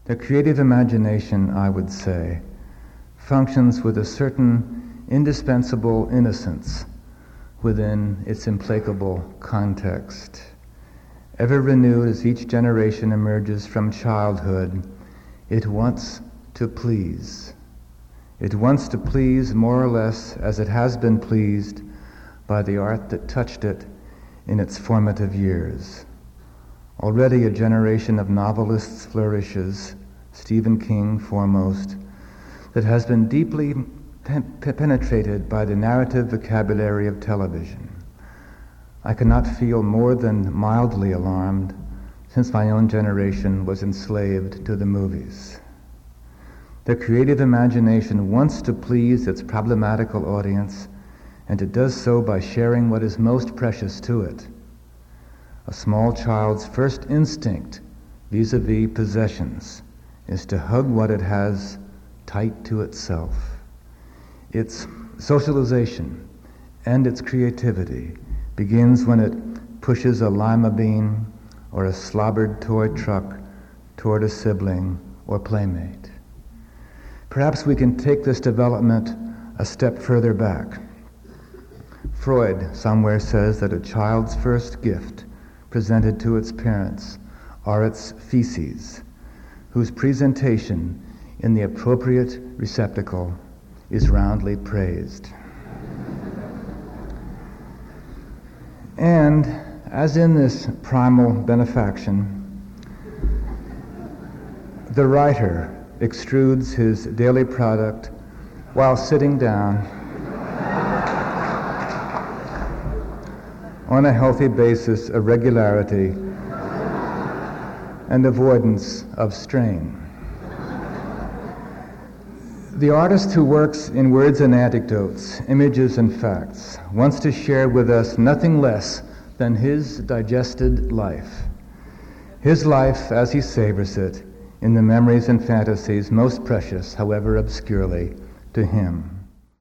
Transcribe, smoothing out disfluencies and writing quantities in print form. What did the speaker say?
The creative imagination, I would say, functions with a certain indispensable innocence within its implacable context. Ever renewed as each generation emerges from childhood, it wants to please. It wants to please more or less as it has been pleased by the art that touched it in its formative years. Already a generation of novelists flourishes, Stephen King foremost, that has been deeply penetrated by the narrative vocabulary of television. I cannot feel more than mildly alarmed since my own generation was enslaved to the movies. The creative imagination wants to please its problematical audience, and it does so by sharing what is most precious to it. A small child's first instinct vis-a-vis possessions is to hug what it has tight to itself. Its socialization and its creativity begins when it pushes a lima bean or a slobbered toy truck toward a sibling or playmate. Perhaps we can take this development a step further back. Freud somewhere says that a child's first gift presented to its parents are its feces, whose presentation in the appropriate receptacle is roundly praised. And as in this primal benefaction, the writer extrudes his daily product while sitting down on a healthy basis of regularity and avoidance of strain. The artist who works in words and anecdotes, images and facts, wants to share with us nothing less than his digested life. His life as he savors it in the memories and fantasies most precious, however obscurely, to him.